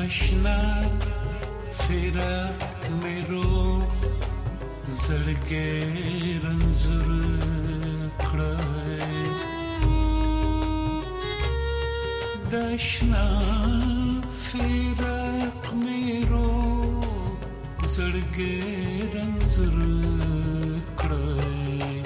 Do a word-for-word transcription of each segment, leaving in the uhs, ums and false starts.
داشنا فراق میروخ زړګي رنځور کړای داشنا فراق میروخ زړګي رنځور کړای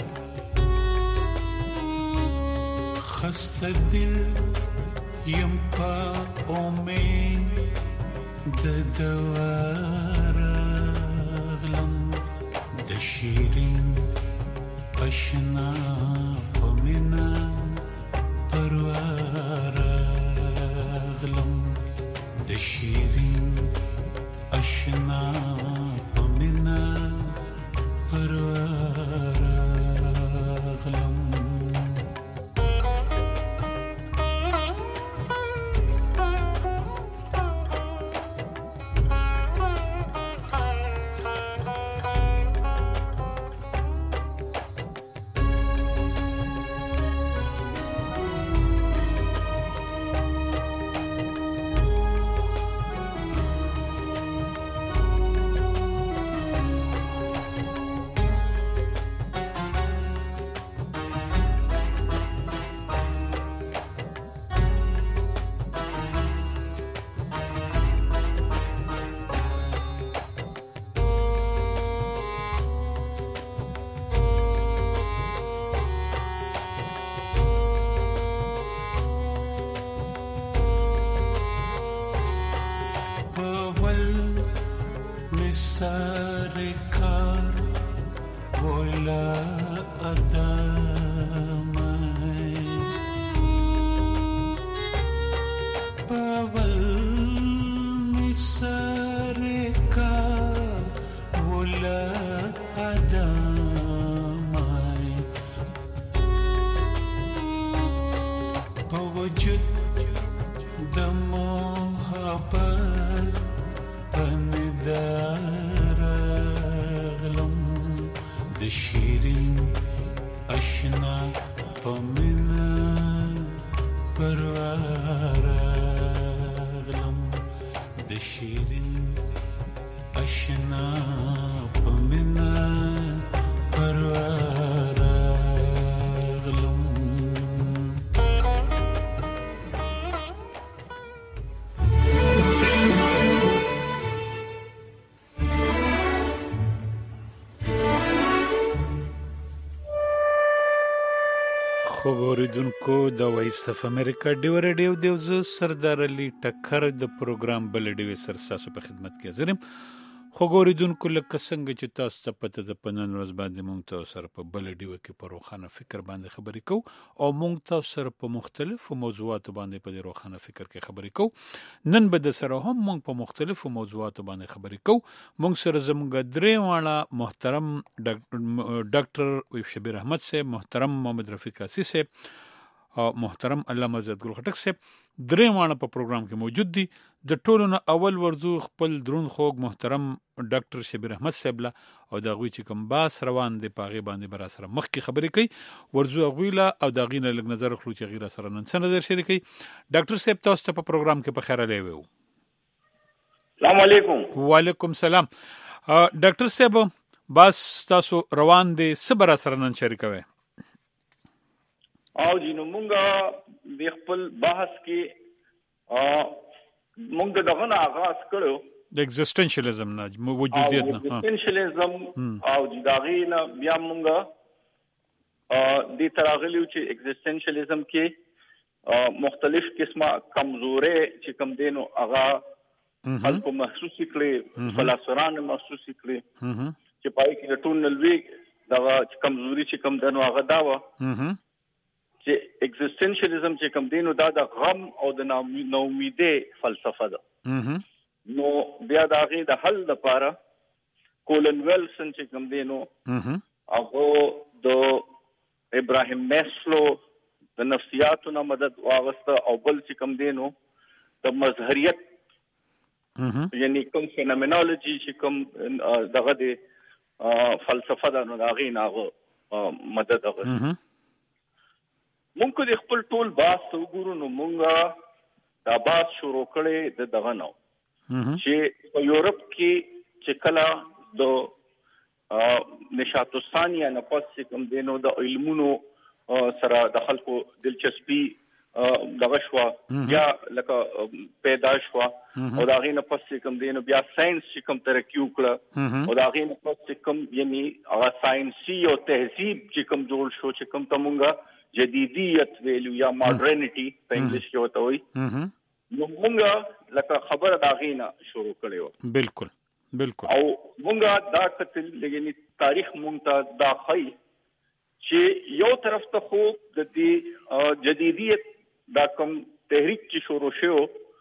خسته دل یم پا امید د دوار غلم د شیرین اشنا پمینا پروار غلم د شیرین اشنا پمینا پروار غلم سارے کار بولا ادامای پاول میں سارے کار بولا ادامای پوجود د محبت پندار غلم د شیرین اشنا پمینا پروار غلم د شیرین اشنا پمینا پروار غلم خوګوریدونکو د وایس اف امریکا ډیو ریډیو دیو ز سردار علي ټکر د پروګرام بل ډیو سر تاسو په خدمت کې حاضرم. خوګوریدونکو لکه څنګه چې تاسو ته پته د پنن ورځ باندې مونږ تاسو سره په بل ډیو کې په روخانه فکر باندې خبرې کوو او مونږ تاسو سره په مختلفو موضوعاتو باندې په روخانه فکر کې خبرې کوو. نن به د سره هم مونږ په مختلفو موضوعاتو باندې خبرې کوو. مونږ سره زموږ درې واړه محترم ډاکټر شبیر احمد صاحب، محترم محمد رفیق قاسی صاحب او محترم علامه عزت ګل خټک صاحب درې واړه په پروګرام کې موجود دي. د ټولو نه اول ورځو خپل درون خوږ محترم ډاکټر شبیر احمد صاحب له او د هغوی چې کوم باس روان دی په هغې باندې به را سره مخکې خبرې کوي. ورځو هغوی له او د هغې نه لږ نظر اخلو چې هغې را سره نن څه نظر شریکوي. ډاکټر صاحب تاسو ته په پروګرام کې په خیر راغلی وو. السلام علیکم. وعلیکم سلام. ډاکټر صاحب باس تاسو روان دی، څه به را سره نن شریکوئ؟ او جی نو مونږه د خپل بحث کې مونږ دغه نه آغاز کړو د ایگزیسټنشلیزم نه وجودیت نه ایگزیسټنشلیزم او د دغه نه بیا مونږه د تراغلیو چې ایگزیسټنشلیزم کې مختلف قسمه کمزوري چې کم دینو هغه خلکو محسوس کړي، فلسفران محسوس کړي چې پای کې د ټول نلوي دغه کمزوري چې کم دنو هغه دا و چې ایگزیسټنشلیزم چې کم دینو دا د غم او د ناامیدۍ فلسفه ده. نو بیا د هغې د حل لپاره کولن ویلسن چې کم دینو هغه د ابراهیم میسلو د نفسیاتو نه مدد واغسته او بل چې کم دینو د مظهریت یعنی کوم فینومینالوجي چې کوم دغه د فلسفه ده نو د هغې نه هغه مدد اغوسته. مونږ که د خپل ټول باس ته وګورو نو مونږ دا باس شروع کړی د دغه نه چې په یورپ کې چې کله د نشاط الثانیه نه پس کوم دینو د علمونو سره د خلکو دلچسپي دغه شوا یا لکه پیدا شوا او دا غي نه پس کوم دینو بیا ساينس چې کوم ترقی وکړه او دا غي نه پس کوم یعنی هغه ساينسي او تهذیب چې کوم جوړ شو چې کوم تمونګه جدیدیت ویلو یا ماډرنټی په انګلیش کې وته وي نو مونږه لکه خبره دا غي نه شروع کړو بالکل بالکل او مونږه دا کتل یعنی تاریخ مونږ ته دا خی چې یو طرف ته خو د دې جدیدیت دا کوم تحریک چې شروع شو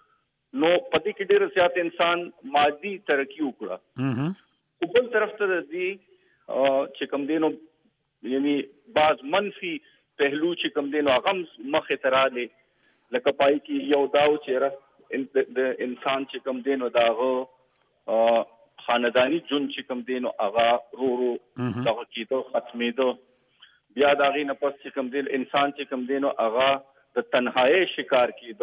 نو پدې کې ډېر زیات انسان مادي ترقی وکړه په بل طرف ته د دې چې کوم دینو یعنی بعض منفي پهلو چې کوم دینو هغه مخه تراله لکه پای کې یو داو چې د انسان چې کوم دینو داغه خاندانی جون چې کوم دینو هغه رو رو دغه کېدو ختمېدو بیا دا غي نه پس چې کوم دین انسان چې کوم دینو هغه د تنهایی شکار کېدو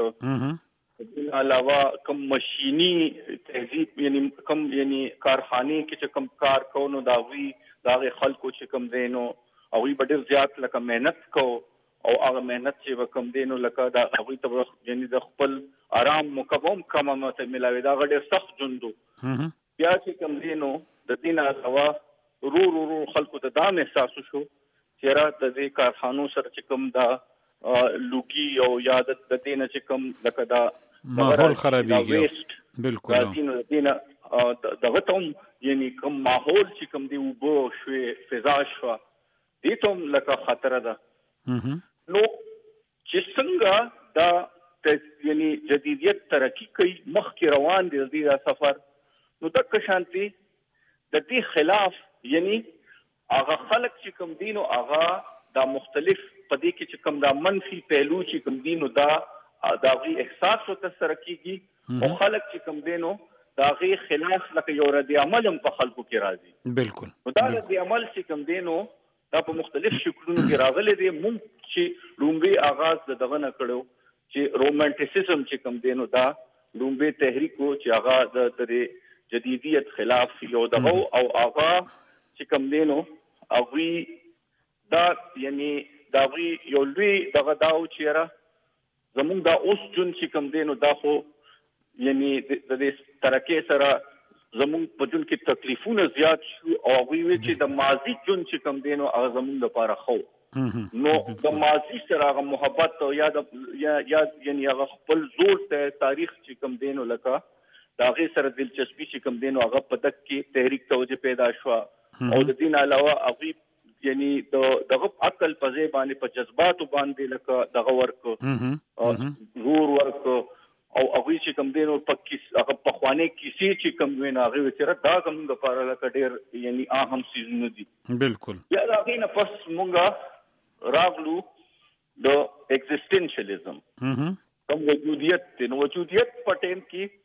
د علاوه کوم ماشيني تهذیب یعنی کوم یعنی کارخانه کې چې کوم کار کوو دا وی دا خلکو چې کوم دینو او وی ډېر زیات لکه مهنت کو او هغه مهنت چې کوم دینو لکه دا هغه ته یعنی د خپل آرام مکوم کومه مته ملاوي دا ډېر سخت جوندو بیا چې کوم دینو د دین علاوه رو رو رو خلکو ته دا احساس شو چې را د دې کارخانو سره چې کوم دا لوګي او یاد د دینه چې کوم لکه دا ماحول خرابېږي بالکل دا دینه دینه دغه ته یعنی کوم ماحول چې کوم دی وبو شوې فضا شو دې ته لکه خطر ده نو چې څنګه دا یعنی جدیدیت ترقی کوي مخکې روان دي د سفر نو تک شانتي د دې خلاف یعنی هغه خلک چې کوم دینو هغه دا مختلف پدې کې چې کوم دا منفي پهلو چې کوم دینو دا دا غي احساس او تسر کیږي او خلک چې کوم دینو دا غي خلاف لکه یو ردی عمل هم په خلکو کې راځي بالکل دا ردی عمل چې کوم دینو دا په مختلف شکلونو کې راغلي دي مونږ چې لومبي آغاز د دغه نه کړو چې رومانټیسزم چې کوم دینو دا لومبي تحریک چې هغه د جدیدیت خلاف یو دغه او هغه چې کوم دینو اوی دا یعنی دا وی یو لوی دغه داو چیرې زمونږ دا اوس جون چې کوم دینو دا خو یعنی د دې ترقی سره زمونږ په جون کې تکلیفونه زیات شو او وی وی چې د ماضی جون چې کوم دینو هغه زمونږ لپاره خو نو د ماضی سره هغه محبت او یاد یا یعنی هغه خپل زور ته تاریخ چې کوم دینو لکه دا غي سره دلچسپي چې کوم دینو هغه په دک کې تحریک توجه پیدا شو او د دین علاوه هغه یعنی د دغه عقل په ځای باندې په جذباتو باندې لکه دغه ورک زور ورک او هغه چې کوم دینو په کې هغه په خوانه کې چې کوم وینا هغه چې دا کوم د لپاره لکه ډېر یعنی اهم سيزونه دي بالکل یا دا غي نه پس مونږه راغلو د ایگزیسټنشلیزم کوم وجودیت د وجودیت په ټیم کې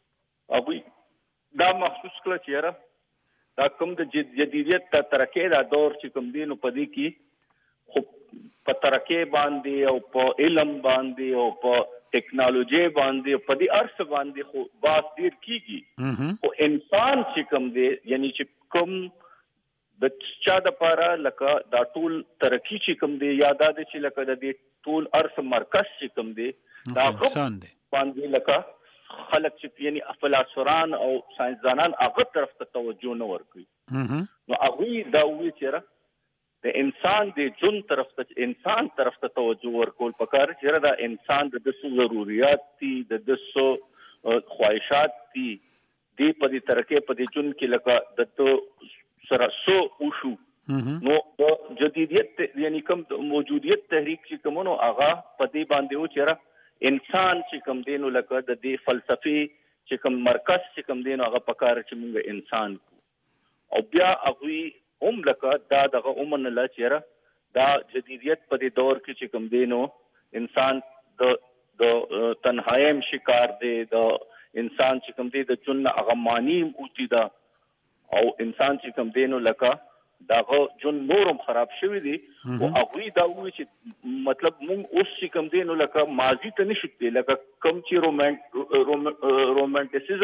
هغه دا محسوس کړ چې دا کوم د جدیدیت ته ترقی دا دور چې کوم دینو پدې کې خو په ترقی باندې او په علم باندې او په ټیکنالوژي باندې په دې ارث باندې خو باس ډیر کیږي او انسان چې کوم دی یعنی چې کوم د چا د پاره لکه دا ټول ترقی چې کوم دی یاد ده چې لکه د دې ټول ارث مرکز چې کوم دی دا انسان دی باندې لکه خلک چې یعنی فلسفران او ساينسدانان هغه طرف ته توجه نه ورکوي نو هغه دا وی چې د انسان د جون طرف ته انسان طرف ته توجه ورکول پکار چې دا انسان د دسو ضرورت دي د دسو خواهشات دي د په دې ترکه په دې جون کې لکه د تو سره سو وشو نو د جدیدیت یعنی کوم موجودیت تحریک چې کومو هغه په دې باندې و چې انسان چې کوم دینو لکه د دې فلسفي چې کوم مرکز چې کوم دینو هغه پکار چې موږ انسان کو او بیا هغه هم لکه دا دغه عمر نه لچره دا جدیدیت په دې دور کې چې کوم دینو انسان د د تنهایم شکار دی د انسان چې کوم دی د جن هغه مانی اوتی دا او انسان چې کوم دینو لکه داغه جون نورم خراب شوی دی او هغه دا وی چې مطلب مونږ اوس چې کوم دینو لکه ماضی ته نشو دی لکه کوم چې رومانټ رومانټیسزم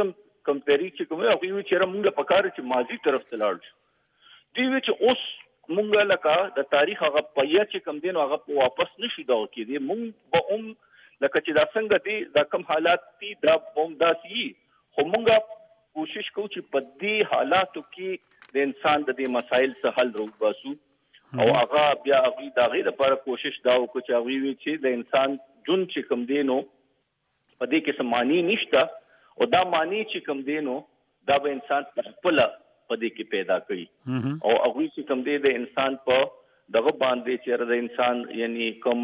کم تحریک چې کوم هغه وی چې موږ په کار چې ماضي طرف ته لاړ شو دی وی چې اوس موږ لکه د تاریخ هغه پیا چې کم دین هغه واپس نشي دا کېدی موږ به هم لکه چې دا څنګه دي دا کم حالات دي دا هم داسي خو موږ کوشش کوو چې په دې حالاتو کې د انسان د دې مسایل څخه حل وباسو او هغه بیا هغه د هغې لپاره کوشش دا وکړو چې هغوی وي چې د انسان ژوند چې کوم دی نو په دې کې څه معنی نشته او دا معنی چې کوم دی نو دا به انسان په خپله په دې کې پیدا کړي او هغوی چې کوم دی د انسان په دغه باندې چې د انسان یعنی کوم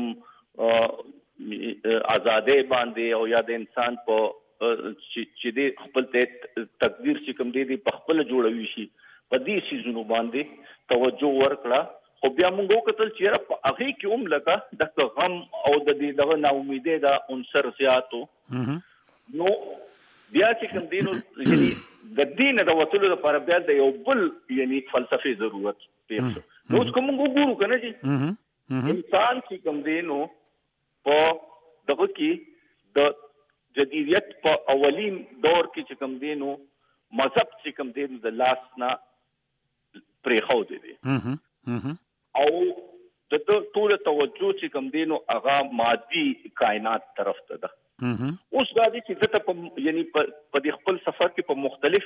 آزادۍ باندې او یا د انسان په چې د خپل تقدیر چې کوم دی په خپله جوړوي شي په دې څیزونو باندې توجه ورکړه خو بیا موږ وکتل چې په هغې کې هم لکه د غم او د دې دغه ناامیدۍ دا عنصر زیات نو بیا چې کوم دی نو یعنی د دې نه د وتلو لپاره بیا د یو بل یعنی فلسفې ضرورت پیښ شو نو اوس که موږ وګورو که نه چې انسان چې کوم دی نو په دغه کې د جدیدیت په اولین دور کې چې کوم دی نو مذهب چې کوم دی نو د لاس نه پرېښودی دی او د ده ټوله توجه چې کوم دی نو هغه مادي کائنات طرف ته ده اوس دا دی چې ده ته په یعنی په دې خپل سفر کې په مختلف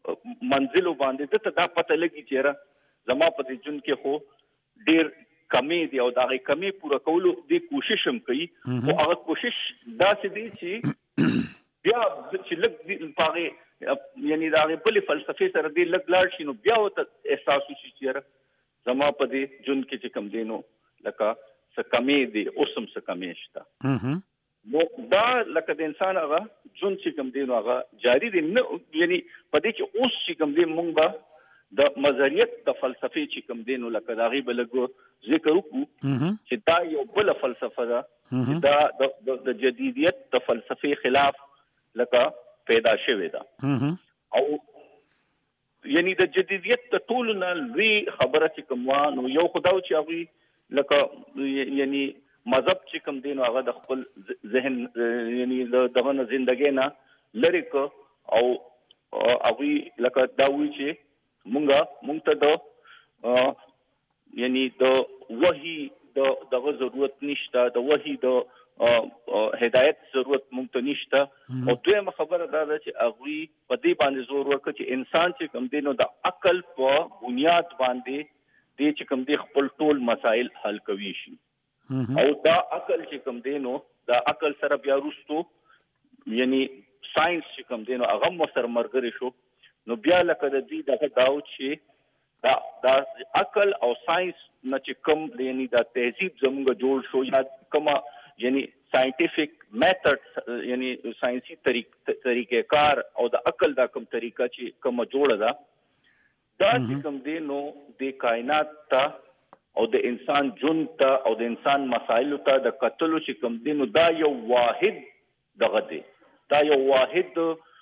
منزلو باندې ده ته دا پته لګي چې زما په دې ژوند کې خو ډېر کمی دی او د هغې کمی پوره کولو دې کوشش هم کوي خو هغه کوشش داسې دی چې بیا چې لږ په هغې یعنی د هغې بلې فلسفې سره دې لږ لاړ شي نو بیا ورته احساس وشي چې زما په دې ژوند کې چې کوم دی نو لکه څه کمې دی اوس هم څه کمې شته نو دا لکه د انسان هغه ژوند چې کوم دی نو هغه جاري دی نه یعنی په دې کې اوس چې کوم دی موږ به د مظهریت د فلسفې چې کوم دی نو لکه د هغې به لږ ذکر وکړو چې دا یو بله فلسفه ده دا د جدیدیت د فلسفې خلاف لکه پیدا شوې ده او یعنی د جدیدیت د ټولو نه لوی خبره چې کوم وه نو یو خو دا و چې هغوی لکه یعنی مذهب چې کوم دی نو هغه د خپل ذهن یعنی د دغه نه زندګۍ نه لرې کړه او هغوی لکه دا وایي چې مونږه مونږ ته د یعنی د وحي د دغه ضرورت نشته د وحي د هدایت ضرورت مونږ ته نشته او دویمه خبره دا ده چې هغوی په دې باندې زور ورکړه چې انسان چې کوم دی نو د عقل په بنیاد باندې دې چې کوم دی خپل ټول مسایل حل کوي شي او دا عقل چې کوم دی نو دا عقل سره بیا وروستو یعنی ساينس چې کوم دی نو هغه هم ورسره ملګری شو نو بیا لکه د دې دغه دا و چې دا دا عقل او ساينس نه چې کوم یعنی دا تهذیب زموږ جوړ شو یا کومه یعنی ساينټیفیک میتھډ یعنی ساينسي طریقې کار او د عقل دا کوم طریقه چې کومه جوړه ده دا چې کوم دی نو د کائنات ته او د انسان ژوند ته او د انسان مسایلو ته د کتلو چې کوم دی نو دا یو واحد دغه دی دا یو واحد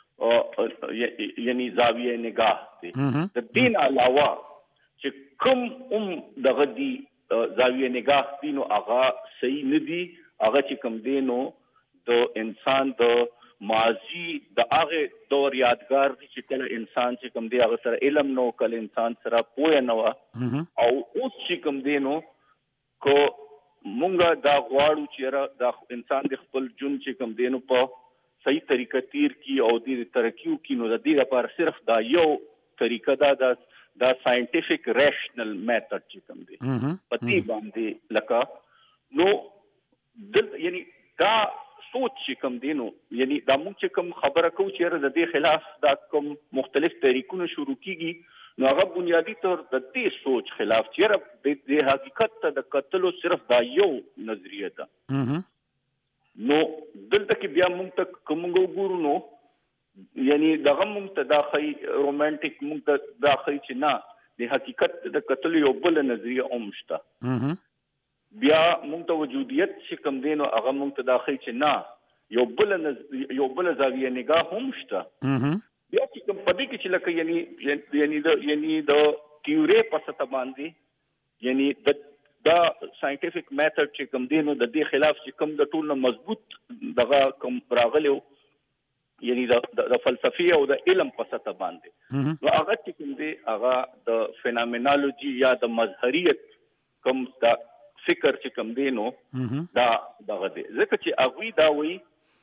یعنی زاویه نگاه دی د دین علاوه چې کوم هم دغه دی زاویه نگاه دی نو هغه صحیح نه دی هغه چې کوم دی نو د انسان د ماضي د هغه دور یادګار دی چې کله انسان چې کوم دی هغه سره علم نو کله انسان سره پوهه نه وه او اوس چې کوم دی نو که مونږ دا غواړو چې دا انسان د خپل ژوند چې کوم دی نو په صحیح طریقه تیر کی او د ترقی وکړي نو د دې لپاره صرف دا یو طریقه ده دا دا ساينټیفیک ریشنل میتھډ چې کوم دی په دې باندې لکه نو دل یعنی دا سوچ چې کوم دی نو یعنی دا موږ چې کوم خبره کوو چې د دې خلاف دا کوم مختلف طریقونه شروع کیږي نو هغه بنیادی طور د دې سوچ خلاف چې د حقیقت ته د کتلو صرف دا یو نظریه ده نو دلته کې بیا موږ ته کوم وګورو نو یعنی دغه موږ ته دا خی رومانټیک موږ ته دا خی چې نه د حقیقت د کتلو یو بل نظریه هم شته بیا موږ ته وجودیت چې کوم دی نو هغه موږ ته دا ښیي چې نه یو بله یو بله زاویه نگاه هم شته بیا چې کوم په دې کې چې لکه یعنی یعنی د یعنی د تیورۍ په سطح باندې یعنی د دا ساينټیفیک میتھډ چې کوم دی نو د دې خلاف چې کوم د ټول نه مضبوط دغه کوم راغلی یعنی د فلسفي او د علم په سطح باندې نو هغه چې کوم دی هغه د فینامینالوجي یا د مظهریت کوم د فکر چې کوم دی نو دا دغه دی ځکه چې هغوی دا وایي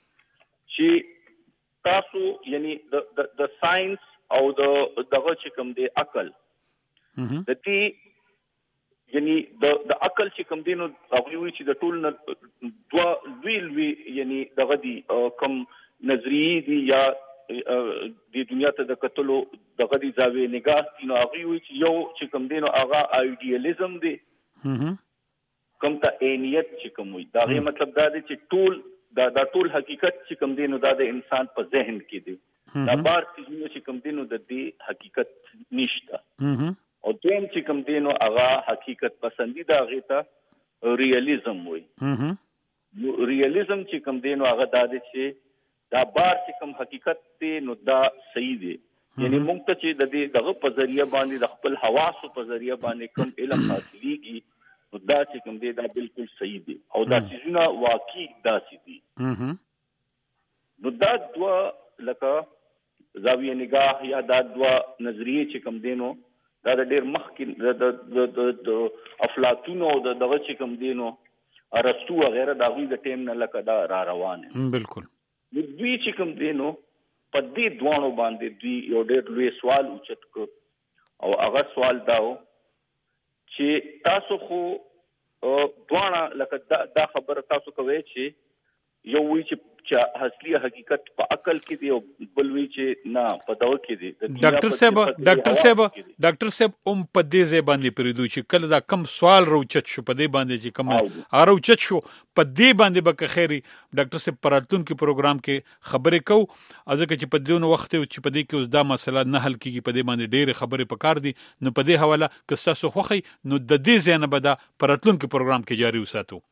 چې تاسو یعنی د د ساينس او د دغه چې کوم دی عقل د دې یعنی د د عقل چې کوم دی نو هغوی وایي چې د ټول نه دوه لوی لوی یعنی دغه دی کوم نظریې دي یا د دنیا ته د کتلو دغه دی زاویې نگاه دي نو هغوی وایي چې یو چې کوم دی نو هغه آیډیالیزم دی کوم ته عینیت چې کوم وي دا غي مطلب دا دی چې ټول دا دا ټول حقیقت چې کوم دی نو دا د انسان په ذهن کې دی دا بار چې کوم دی نو د دې حقیقت نشته او دویم چې کوم دی نو هغه حقیقت پسندیده هغه ته ریالیزم وي ریالیزم چې کوم دی نو هغه دا دی چې دا بار چې کوم حقیقت دی نو دا صحیح دی یعنی موږ ته چې د دې دغه په ذریعہ باندې د خپل حواسو په ذریعہ باندې کوم علم حاصلېږي نو دا چې کوم دی دا بالکل صحیح دی او دا چیزونه واقعي داسې دي نو دا دوه لکه زاویه نگاه یا دا دوه نظریې چې کوم دی نو دا د ډېر مخکې د افلاطون او د دغه چې کوم دی نو ارسطو وغیره د هغوی د ټیم نه لکه دا را روان بالکل نو دوی چې کوم دی نو په دې دواړو باندې دوی یو ډېر لوی سوال اوچت کړ او هغه سوال دا و چې تاسو خو دواړه لکه دا خبره تاسو کوئ چې یو وی چې چې اصلي حقیقت په عقل کې دی او بل وی چې نه په دغه کې دی ډاکټر صاحب ډاکټر صاحب ډاکټر صاحب هم په دې ځای باندې پریدو چې کله دا کم سوال روچت شو په دې باندې چې کوم اروچت شو په دې باندې به خیری ډاکټر صاحب پراتون کې پروګرام کې خبرې کو ځکه چې په دې وخت چې په دې کې اوس دا مسله نه حل کیږي په دې باندې ډېر خبرې پکار دي نو په دې حواله که تاسو خوخی نو د دې ځای نه به دا پراتون کې پروګرام کې جاری وساتو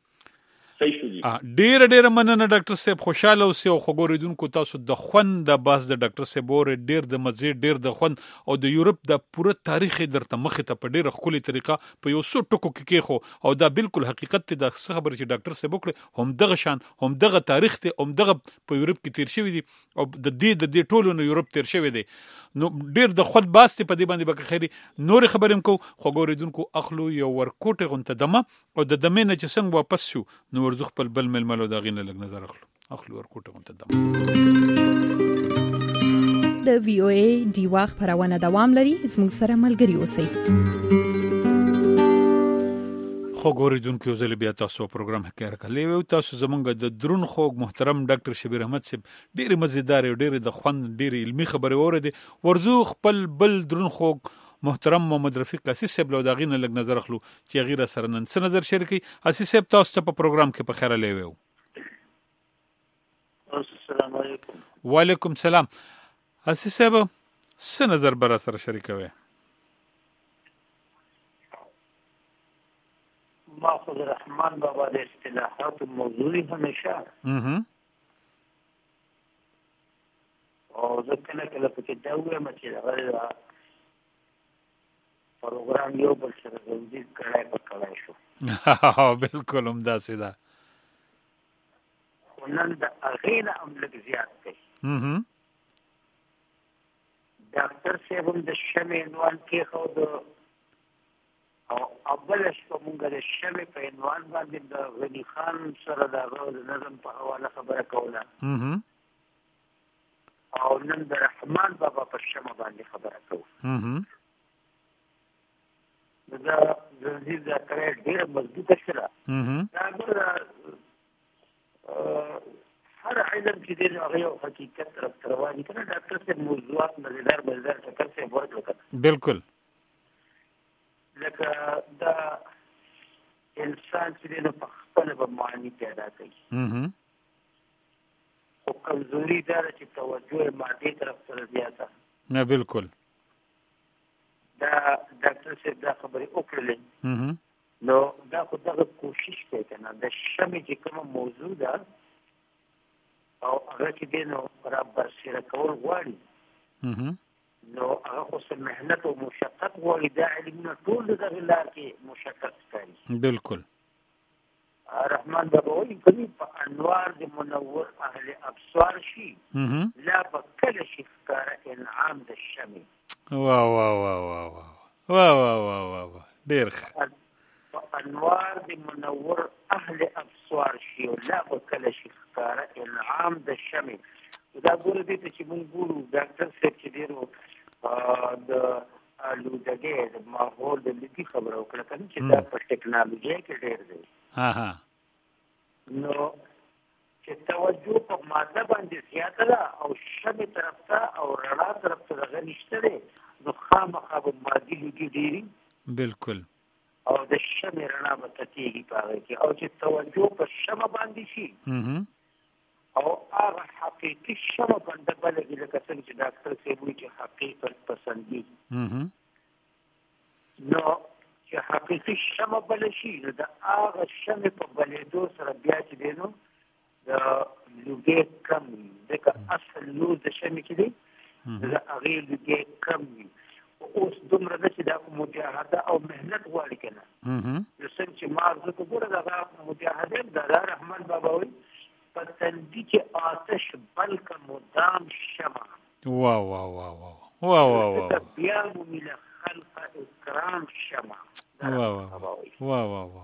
ډیر ډیر مننه ډاکټر صاحب خوشاله اوسئ او خبرېدونکو تاسو د خوند د باس د ډاکټر صاحب اور ډیر د مزه ډیر د خوند او د یورپ د پوره تاریخ درته مخه ته په ډیره خولي طریقه په یو څو ټکو کې کې خو او دا بالکل حقیقت ته د خبر چې ډاکټر صاحب وکړي هم دغه شان هم دغه تاریخ ته هم دغه په یورپ کې تیر شوی دي او د دې د دې ټولو نو یورپ تیر شوی دي نو ډیر د خود باس ته په دې باندې به خیری نور خبرم کو خو ګوریدونکو اخلو یو ورکوټه غونته دمه او د دمه نه چې څنګه واپس شو نو ورزخ په بل مل ملو دا غینه لګ نظر اخلو اخلو ورکوټه غونته دمه د وی او ای دی واخ پرونه دوام لري زموږ سره ملګری اوسئ خو ګوریدونکو زل بیا تاسو پروګرام هکر کړی و تاسو زمونږ د درون خوګ محترم ډاکټر شبیر احمد صاحب ډېر مزیدار او ډېر د خوند ډېر علمي خبره اوریدي ورزو خپل بل درون خوګ محترم محمد رفیق اسیس صاحب له داغینه لګ نظر اخلو چې غیره سره نن څه نظر شریکي اسیس صاحب تاسو ته په پروګرام کې په خیره لیوو السلام علیکم وعلیکم السلام اسیس صاحب څه نظر بر سره شریکوي ماخذ رحمان بابا د اصطلاحات موضوعي همیشه اها او ځکه نه کله پکې دا وایم چې هغه پروګرام یو بل سره زندګي کړای په کړای شو بالکل هم داسې ده نن د اغینا عملک زیات دی اها ډاکټر صاحب د شمه عنوان کې خو د او اول شپه مونږ د شمه په عنوان باندې د غنی خان سره د نظم په حواله خبره کوله اها او نن د رحمان بابا په شمه باندې خبره کوو اها دا زنجیر دا کړه ډیر مضبوطه شوه اها دا هر علم چې د هغه حقیقت طرف رواني کنه ډاکټر صاحب موضوعات مزیدار مزیدار څه څه ورته بالکل لکه دا انسان چې د خپل په معنی پیدا کوي اها خو کمزوري دا چې توجه مادي طرف سره زیاته نه بالکل دا ډاکټر صاحب دا خبرې وکړلې اها نو دا خو دغه کوشش کوي کنه د شمه چې کوم موضوع ده او هغه چې دینو را برسره کول غواړي اها نو هغه خو سم مهنت او مشقت غواړي دا علمونه ټول دغه لار کې مشقت کوي بالکل رحمان بابا وایي کوي په انوار د منور اهل ابصار شي لا بکل شي ښکاره انعام د شمع. وا وا وا وا وا وا وا وا وا وا ډېر ښه. په انوار د منور اهل ابصار شي لا بکل شي ښکاره انعام د شمع. دا ګوره دې ته چې موږ ګورو ډاکټر صاحب چې ډېرو د آلودګۍ د ماحول د لیکي خبره وکړه که نه چې دا په ټکنالوژۍ کې ډېر دی. ها ها نو چې توجه په ماده باندې زیاته ده او شمع طرف ته او رڼا طرف ته دغه نشته دی نو خامخا به مادي لوګي ډېري بالکل او د شمع رڼا به تتېږي په هغه کې. او چې توجه په شمع باندې شي او هغه حقیقي شمع باندې بلګي لکه څنګه چې ډاکټر صاحب وایي چې حقیقت پسندي نو چې حقیقي شمع بل شي نو د هغه شمع په بلېدو سره بیا چې دی نو د لوګي کم وي ځکه اصل لوز د شمع کې دی د هغې لوګي کم وي. اوس دومره ده چې دا مجاهده او محنت غواړي که نه نو څنګه چې ما عرض کړو ګوره دغه مجاهده د رحمان بابا وایي په تندي کې آتش بلکه مدام شمع. وا وا وا وا وا وا وا بیا مومي له خلق اکرام شمع. وا وا وا وا وا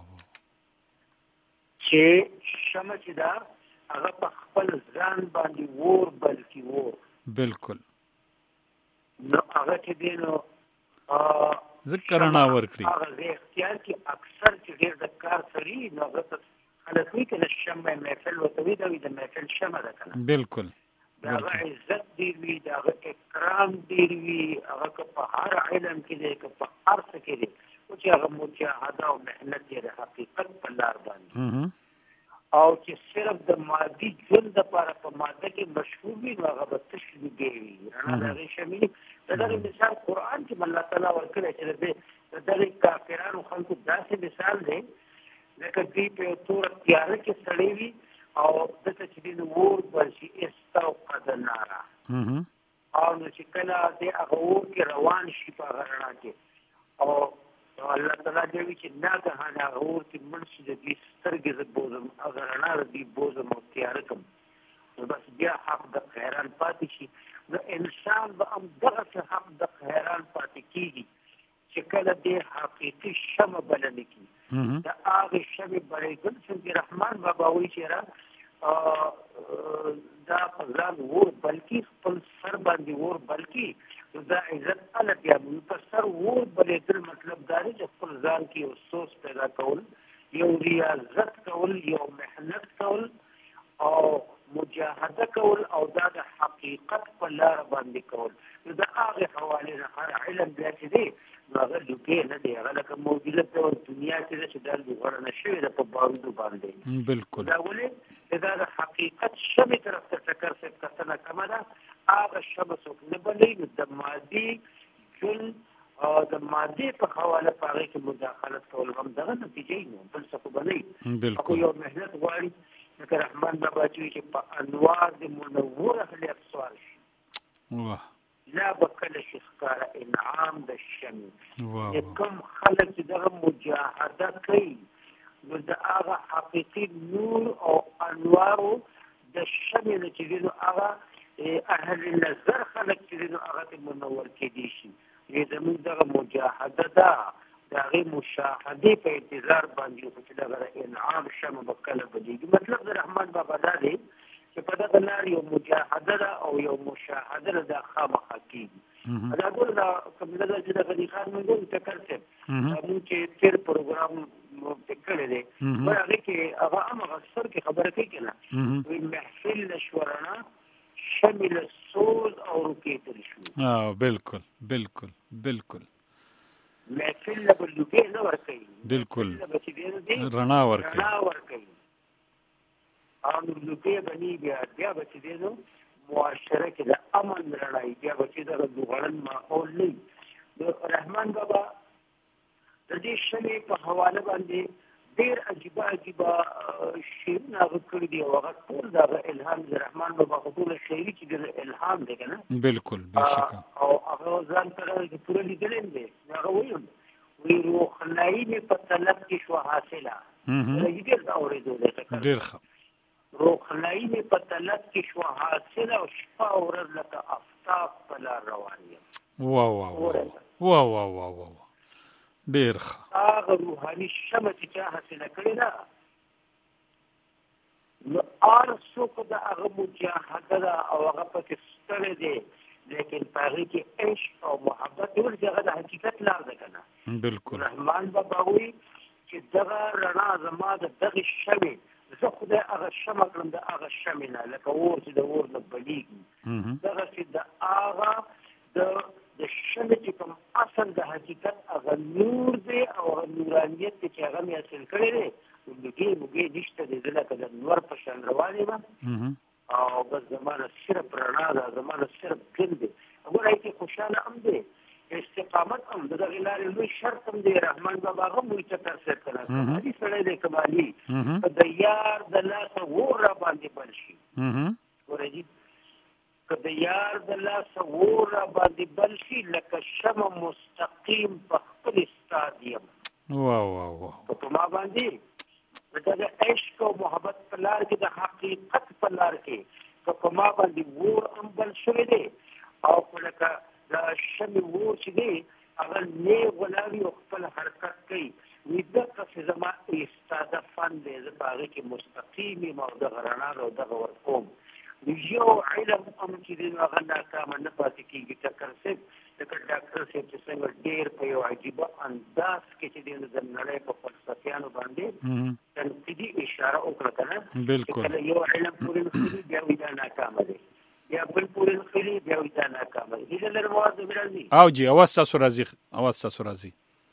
چې شمع چې دا هغه په خپل ځان باندې ور بلکې ور بالکل نو هغه چې دی نو ذکر رڼا ورکړي هغه اختیار کې اکثر چې ډېر د کار سړي نو هغه خلک وایي که د شمع محفل ورته وي دا وي د محفل شمع ده که نه بالکل د هغه عزت ډېر وي د هغه اکرام ډېر وي هغه که په هر علم کې دی که په هر څه کې دی خو چې هغه مجاهده او محنت دی د حقیقت په لار باندې او چې صرف د مادي ژوند دپاره په ماده کې مشهور وي نو هغه به تش لوګی وي رڼا د هغې شمع د دغې مثال قرآن کې الله تعالی ورکړی چې د دغې کافرانو خلکو داسې مثال دی لکه دوی په یو توره تیاره کې سړی وي او دلته چې دی نو اور بل شي استوقد ناره او نو چې کله دی هغه اور کې روان شي په هغه رڼا کې او الله تعالی دی وي چې ناګهانه هغه اور کې مړ شي د دوی سترګې زه بوزم هغه رڼا د دوی بوزم او تیاره کړم نو بس بیا حق د حیران پاتې شي. نو انسان به همدغسې حق د حیران پاتې کېږي چې کله دې حقیقي شمع بلنه کړي د هغې شمع بلېدل څنګه رحمان بابا وایي چې را دا په ځان اور بلکې خپل سر باندې اور بلکې دا عزت هله بیا په سر اور بلېدل مطلب دا دی چې خپل ځان کې یو سوچ پیدا کول یو ریاضت کول یو محنت کول او مجاهده کول او دا د حقیقت په لار باندې کول. نو د هغې حوالې نه هر علم بیا چې دی نو هغه لوګی نه دی هغه لکه موجوده په دنیا کې ده چې دا لوغړه نه شوې ده په بارودو باندې بالکل دا ولې چې دا د حقیقت شمع طرف ته ټکر صاحب کتنه کمه ده هغه شمع څوک نه بلوي نو د مادي ژوند د مادې په حواله په هغې کې مداخلت کول هم دغه نتیجه یې نو بل څه خو به نه وي خو یو محنت غواړي لکه رحمان بابا چې چې په انوار د منور اهل ابصار شي لا بکل شي ښکاره انعام د شمع. کوم خلک چې دغه مجاهده کوي نو د هغه حقیقي نور او انوارو د شمع نه چې دی نو هغه اهل نظر خلک چې دی نو هغه ته منور کېدی شي. زموږ دغه مجاهده ده د هغې مشاهدې په انتظار باندې چې دغه انعام شمع به کله بدېږي. مطلب د رحمان بابا دا دی چې په دغه لار یو مجاهده ده او یو مشاهده ده دا خامخا کېږي. دا ګوره دا کوم نه ده چې د غني خان مونږ ګورو ټکر صاحب مونږ چې تېر پروګرام پې کړی دی نو هغې کې هغه همغه سر کې خبره کوي که نه وایي محفل له شوه رڼا شمع له سوز او روکېدل شو. بالکل بالکل بالکل محفل له به لوګی نه ورکوي بالکل به چې دی نو رڼا ورکوي رڼا ورکوي او نو لوګی به نه بیا بیا به چې دی نو معاشره کې د امن رڼا وي بیا به چې دغه دوغړن ماحول نه وي. د رحمان بابا د دې شمع په حواله باندې ډېر عجیبه عجیبه شعرونه هغه کړي دي او هغه ټول د هغه الهام د رحمان بابا خو ټوله شاعري چې د الهام دی که نه بالکل بېشکه او هغه ځان سره چې پوره لیدلی دی هغه ویل وی روخنایی می په طلب کې شو حاصله ولې ډېر دا اورېدو ده ډېر ښه روخنایی می په طلب کې شو حاصله او شپه او ورځ لکه آفتاب په لار روان یم وا وا وا وا وا وا ډېر ښه هغه روحاني شمه چې چا حاصله کړې ده نو هر څوک د هغه مجاهده ده او هغه پکې ستړی دی لیکن په هغې کې عشق او محبت ول چې هغه د حقیقت لار ده که نه بلکل رحمان بابا وایي چې دغه رڼا زما د دغې شمې زه خدای هغه شمه کړم د هغه شمې نه لکه اور چې د اور نه بلیږي دغسې د هغه د د شمې چې کوم اصل د حقیقت هغه نور دی او هغه نورانیت دی چې هغه مې حاصل کړی دی لږې مږې نشته دی زه لکه د نور په شان روان یم او بس زما نه صرف رڼا ده زما نه صرف ګل دی ګوره هغې خوشحاله هم دی استقامت هم د دغې لارې لوی شرط هم دی رحمان بابا هغه هم وایي چکر صاحب که نه کمالي سړی دی کمالي که د یار د لاسه اور را باندې بل شي ګوره جي که د یار د لاسه اور را باندې بل شي لکه شمه مستقیم په خپل استاد یم وا وا وا په ما باندې د عشق او محبت په لار کې د حقیقت په لار کې که په ما باندې اور هم بل شوی دی او په لکه د شمې اور چې دی هغه نیغ ولاړ او خپل حرکت کوي وي دقسې زما استاده فن دی زه په هغې کې مستقیم یم او دغه رڼا او دغه ورکوم یو علم هم چې دی نو هغه ناکامه نه پاتې کېږي ټکر صاحب لکه ډاکټر صاحب چې څنګه ډېر په یو عجیبه انداز کې چې دی نو د نړۍ په فلسفیانو باندې تنقیدي اشاره وکړه که نه بلکل کله یو علم پورې نښلي بیا وایي دا ناکامه دی بیا بل پورې نښلي بیا وایي دا ناکامه دی هیله لرم اواز مې راځي او جي اواز ستاسو راځي اواز ستاسو راځي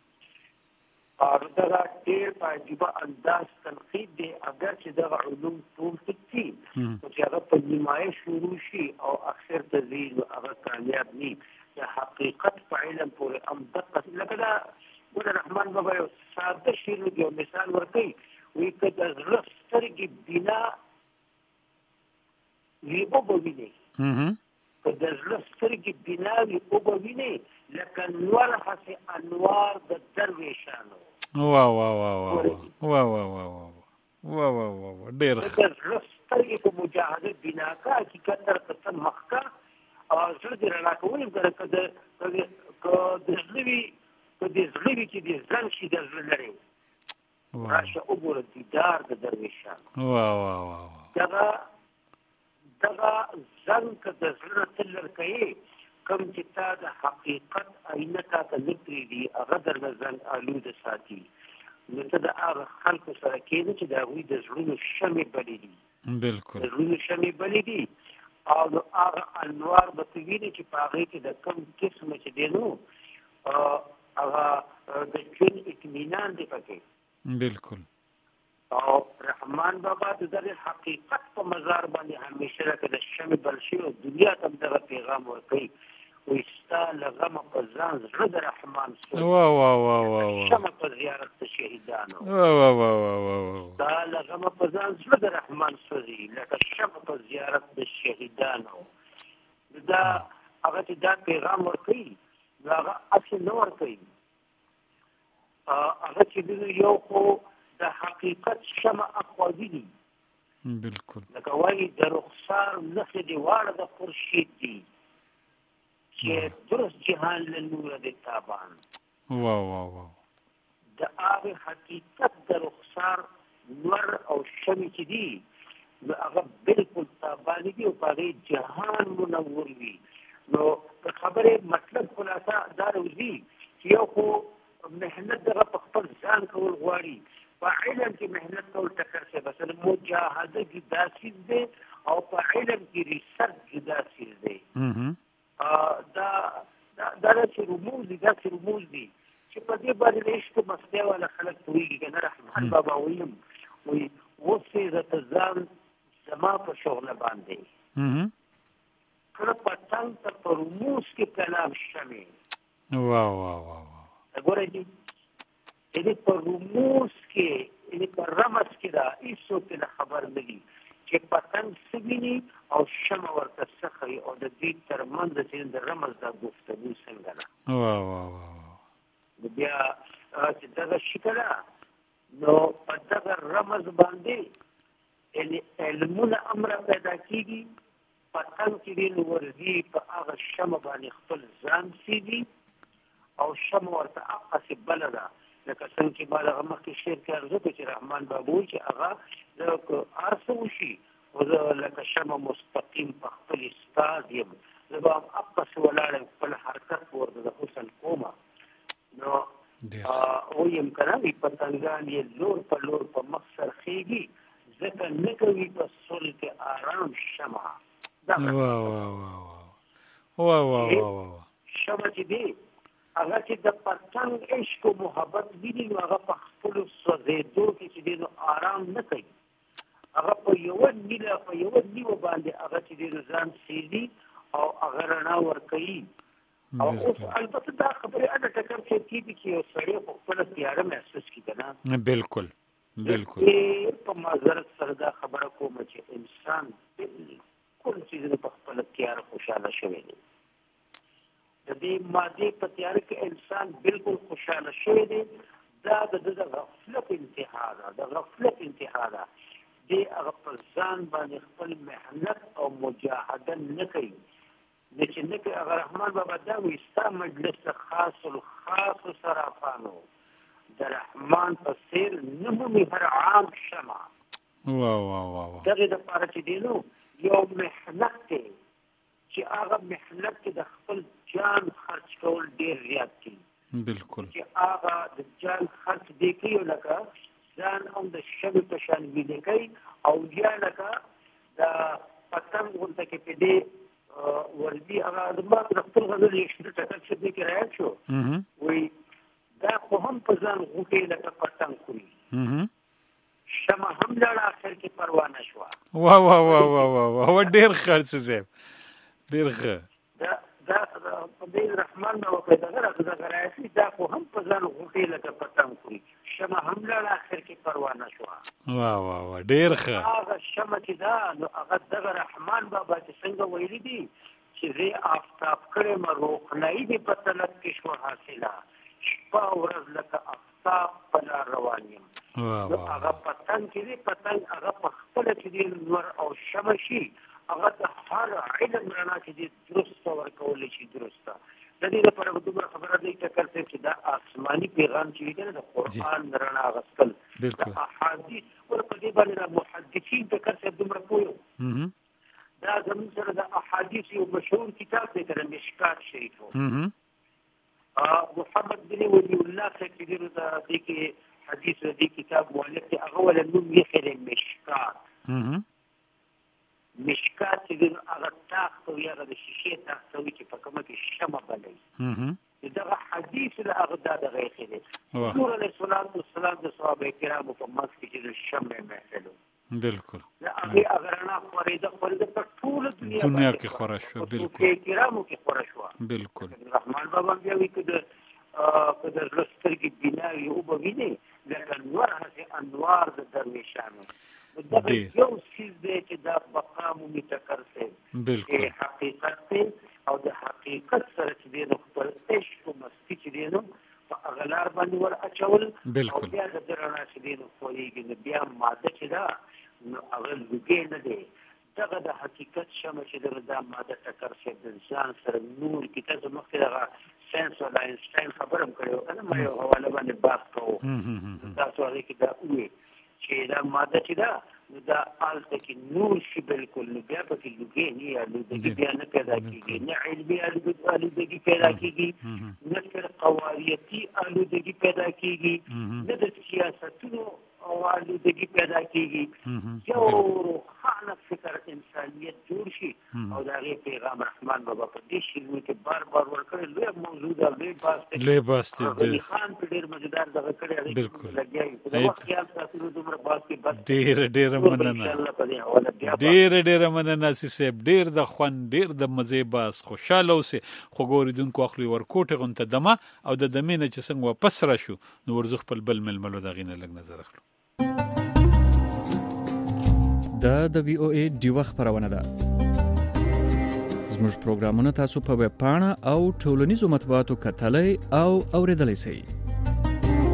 او دغه ډېر په عجیبه انداز تنقید دی اگر چې دغه علوم ټول ټیک دي نو چې هغه په نیمایش شروع شي او اخر ته ځي نو هغه کامیاب ني د حقیقت په علم پورې هم دقه لکه دا ګوره رحمان بابا یو ساده شعر یو مثال ورکوي وایي که د زړه سترګې بینا وي اوبه وینې که د زړه سترګې بینا وي اوبه وینې لکه نور هسې انوار د درویشانو وا وا وا وا وا وا وا وا وا وا ډېر ښه د زړه سترګې په مجاهده بینا کا حقیقت در ته مخ کا او زړه دې رڼا کول که د زړه وي که د زړه وي چې د زنګ شي د زړه لرې راشه وګوره دیدار د درویشانو وا وا وا دغه دغه زنګ که د زړه ته لر کوې کوم چې تا د حقیقت آینه تا ته نه پرېږدي هغه درنه زنګ آلوده ساتي نو ته د هغه خلکو سره کښېنه چې د هغوی د زړونو شمې بلې دي بلکل د زړونو شمې بلې دي او نو هغه انوار به ته وینې چې په هغې کې د کوم قسمه چې دی نو هغه د ژوند اطمینان دی پکې بلکل او رحمان بابا د دغې حقیقت په مزار باندې همیشه لکه د شمې بل شي او دنیا ته هم دغه پیغام ورکوي وایي ستا له غمه په ځان زړه د رحمان سوځي وا وا وا وا شمه په زیارت د شهیدانو وا وا وا وا وا ستا له غمه په ځان زړه د رحمان سوځي لکه شمه په زیارت د شهیدانو دا هغه چې دا پیغام ورکوي نو هغه هسې نه ورکوي هغه چې یو خو د حقیقت شمه اخوازي دي بلکل لکه وایي د رخسار نښې دې واړه د خورشید دي چې درست جهان له نوره د تابان وا وا وا د هغې حقیقت د رخسار نور او شمې چې دي نو هغه بلکل تاباني دي او په هغې جهان منور وي نو د خبرې مطلب خلاصه دا روځي چې یو خو محنت دغه په خپل ځان کول غواړي په علم کې محنت کول ټکر شي مثلا مجاهده جدا څیز دی او په علم کې ریسرچ جدا څیز دی دا دا داسې رموز دي داسې رموز دي چې په دې باندې د عشق مستی والا خلک پوهېږي که نه رحمان بابا ویم وایي اوسې درته ځان زما په شغله باندې کله پتنګ ته په رموز کې کلام شمې وا وا وا ګورئ جي یعنې په رموز کې یعنې په رمز کې دا هېڅوک ترې خبر نه دي چې پتنګ څه ویني او شمه ورته څه ښیي او د دې ترمنځ چې د رمز دا گفتګو څنګه ده وا وا وا بیا چې دغه شکل نو په دغه رمز باندې یعنی علمونه امر پیدا کیږي پتنګ چې دی ورځي په هغه شمه باندې خپل ځان سیدي او شمه ورته هغه بلده لکه څنګه چې بالا هغه مخکې شعر کې عرض وکړ چې رحمان بابا وایي چې هغه د ارسه وشي او لکه شمه مستقیم په خپل استاد یم زه به هغسې ولاړ خپل حرکت ورته د حسن کومه نو ویم که نه وي پتنګان یې لور په لور په مخ سرخېږي ځکه نه کوي په صلح کې آرام شمه شمه چې دی هغه چې د پتنګ عشق و محبت ویني نو هغه په خپلو سوځېدو کې چې دی نو آرام نه کوي هغه په یوه نیله په یوه نیوه باندې هغه چې دی نو ځان سیزي او هغه رڼا ورکوي او اوس البته دا خبرې اډه ټکر چې کېږي چې یو سړی په خپله تیاره محسوس کړي که نه بلکل بلکل په معذرت سره دا خبره کومه چې انسان بالکل څیزونه په خپله تیاره خوشحاله شوی دی د دې مادې په تیاره کې انسان بالکل خوشحاله شوی دی دا د د غفلت انتها ده د غفلت انتها ده دی هغه پر ځان باندې خپل محنت او مجاهده نه کوي د چې نه کوي هغه رحمان بابا دا وایي ستا مجلس خاص الخاص صرافانو د رحمان په څېر نه مومي هر عام شمع دغې دپاره چې دی نو یو محنت دی چې هغه محنت کې د خپل جان خرچ کول ډېر زیات دي بالکل چې هغه د جان خرچ دی کوي لکه ځان هم د شمع په شان ویده کوي او یا لکه د پتنګ غونته کې په دې ورځي هغه زما د خپل غزل یو شته ټکر چې دی کې رایاد شو وایي دا خو هم په ځان غوټې لکه پتنګ خوري شمع هم لاړه اخر کې پروا نه شوه واه واه واه واه واه ډېر ښه څه صاحب ډېر ښه دا دا په دې رحمان بابا په دغه دغه رایسي دا خو هم په ځان غوټې لکه پتنګ خوري شمع هم لاړه اخر کې پروا نه شوه واه واه واه ډېر ښه هغه شمع چې دا نو هغه دغه رحمان بابا چې څنګه ویلي دي چې زه آفتاب کړی ما روښنایي دې په طلب کې شو حاصله شپه ورځ لکه آفتاب په لار روان یم نو هغه پتنګ چې دی پتنګ هغه په خپله چې دی نور او شمع شي هغه د هر علم رڼا چې دی درسته ورکولی شي درسته د دې لپاره به دومره خبره دی ټکر صاحب چې دا آسماني پیغام چې وي که نه د قرآن رڼا اخیستل د احادیث ور په دې باندې د محدثین ټکر صاحب دومره پوه دا زموږ سره د احادیث یو مشهور کتاب دی که نه مشکات شریف محمد بن ولی الله صاحب چې دی نو د دې کې حدیث د دې کتاب مؤلف دی هغه ولا نوم یې دی مشکات مشکات چې دی هغه تاخت وي هغه د شیشې تاخت وي چې په کومه کې شمع بلوي دغه حدیث د هغه دا دغه یې دی رسول علیه الصلاة والسلام د صحابه کرامو په منځ کې چې د شمع محفل و بالکل د هغې هغه رڼا خورېده خورېده په ټوله دنیا دنیا کې خوره شوه بالکل صحابه کرامو کې خوره شوه بالکل رحمان بابا بیا وایي که د که د زړه سترګې بینا وي اوبه وینې لکه نور هسې انوار د درویشانو دغه یو څیز دی چې دا بقا مومي ټکر صاحب چې حقیقت دی او د حقیقت سره چې دی نو خپل عشق و مستي چې دی نو په هغه لار باندې ور اچول او بیا د ده رڼا چې دی نو خورېږي نو بیا ماده چې ده نو هغه لوګی نه دی دغه د حقیقت شمع چې دی نو دا ماده ټکر صاحب د ځان سره نور کې تاسو مخکې دغه ساینس والا آینسټاین خبره هم کړې وه که نه ما یو حواله باندې بحث کوو تاسو هغې کې دا ووایي چې دا ماده چې ده نو دا هلته کې نور شي بالکل نو بیا پکې لوګی نه یا لوګي بیا نه پیدا کېږي نه علمي آلودګي پیدا کېږي نه فرقواریتي آلودګي پیدا کېږي نه د سیاستونو او آلودګي پیدا کېږي یو روښانه فکر انسانیت جوړ شي او د هغې پیغام رحمان بابا په دې شعرونو کې بار بار ورکړی لویه موضوع ده لوی بحث دی لوی بحث دی غني خان په ډېر مزیدار دغه کړی بالکل لګیا وي په د وخت خیال ساتلو دومره بحث کې بس ډېره ډېره مننه ډېره ډېره مننه سي صاحب ډېر د خوند ډېر د مزې بحث خوشحاله اوسې خو ګورېدونکو اخلي ورکوټې غونته دمه او د دمې نه چې څنګه واپس راشو نو ورځو خپل بل ململو د هغې نه لږ نظر اخلو دا د وی او ای ډیوه خپرونه ده زموږ پروګرامونه تاسو په ویب پاڼه او ټولنیزو مطبوعاتو کتلای او اوریدلای شئ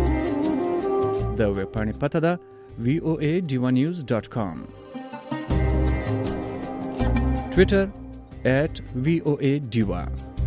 د ویبپاڼې پته ده وی او ای ډیوا نیوز ډاټ کام. ټویټر ایټ وی او ای ډیوا.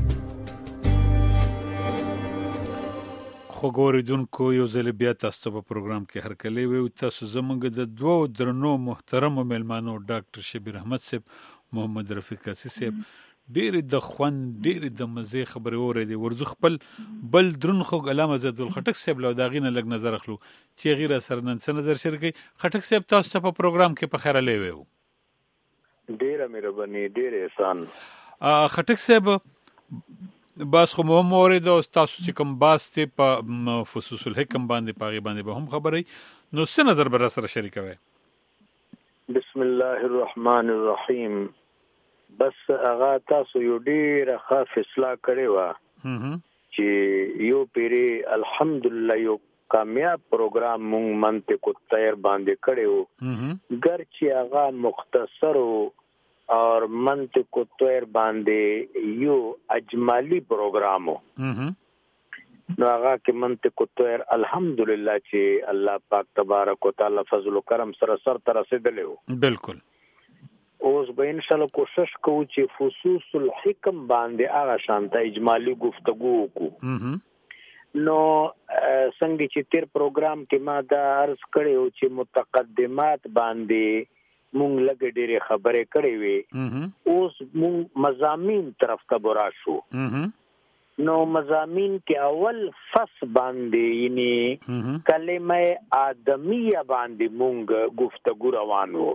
خو ګوریدونکو یو ځل بیا تاسو په پروګرام کې هرکلی وي. تاسو زموږ د دوو درنو محترمو مېلمانو ډاکټر شبیر احمد صاحب، محمد رفیق قاصي صاحب ډېرې د خوند ډېرې د مزې خبرې اورېدې. ورځو خپل بل درون خوږ علامه عزتالله خټک صاحب له د هغې نه لږ نظر اخلو چې هغې را سره نن څه نظر شریکوي. خټک صاحب تاسو ته په پروګرام کې په خیره لیوی وو. ډېره مهرباني، ډېر احسان. خټک صاحب باس خو مو هم اورېده او تاسو چې کوم باس دی په فصوص الحکم باندې په هغې باندې به هم خبرئ، نو څه نظر به را سره شریکوئ؟ بسم الله الرحمن الرحیم. بس هغه تاسو یو ډېره ښه فیصله کړې وه چې یو پیرې الحمدلله یو کامیاب پروګرام مونږ منطق الطیر باندې کړی و، ګرچې هغه مختصر و اور منطق الطیر باندې یو اجمالی پروګرام و. نو هغه کې منطق الطیر الحمدلله چې الله پاک تبارک وتعالی فضل و کرم سره سر ته رسېدلی و. بالکل. اوس به انشاءالله کوشش کوو چې فصوص الحکم باندې هغه شانته اجمالی گفتگو وکړو. نو څنګه چې تیر پروګرام کې ما دا عرض کړی و چې متقدمات باندې مونږ لږ ډېرې خبرې کړې وې، اوس مونږ مضامین طرف ته به راشو. نو مضامین کې اول فص باندې یعنی کلمه آدمیه باندې مونږ گفتگو روان وو.